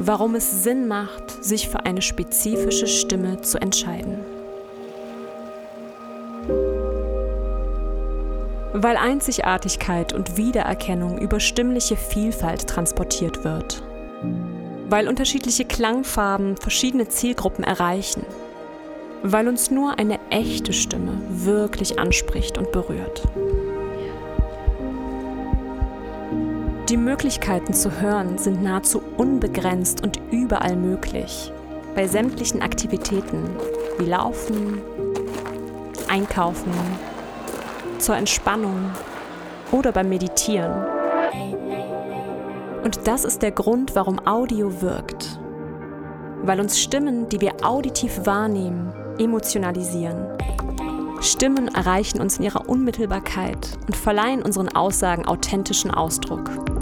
warum es Sinn macht, sich für eine spezifische Stimme zu entscheiden. Weil Einzigartigkeit und Wiedererkennung über stimmliche Vielfalt transportiert wird. Weil unterschiedliche Klangfarben verschiedene Zielgruppen erreichen. Weil uns nur eine echte Stimme wirklich anspricht und berührt. Die Möglichkeiten zu hören sind nahezu unbegrenzt und überall möglich. Bei sämtlichen Aktivitäten wie Laufen, Einkaufen, zur Entspannung oder beim Meditieren. Und das ist der Grund, warum Audio wirkt. Weil uns Stimmen, die wir auditiv wahrnehmen, emotionalisieren. Stimmen erreichen uns in ihrer Unmittelbarkeit und verleihen unseren Aussagen authentischen Ausdruck.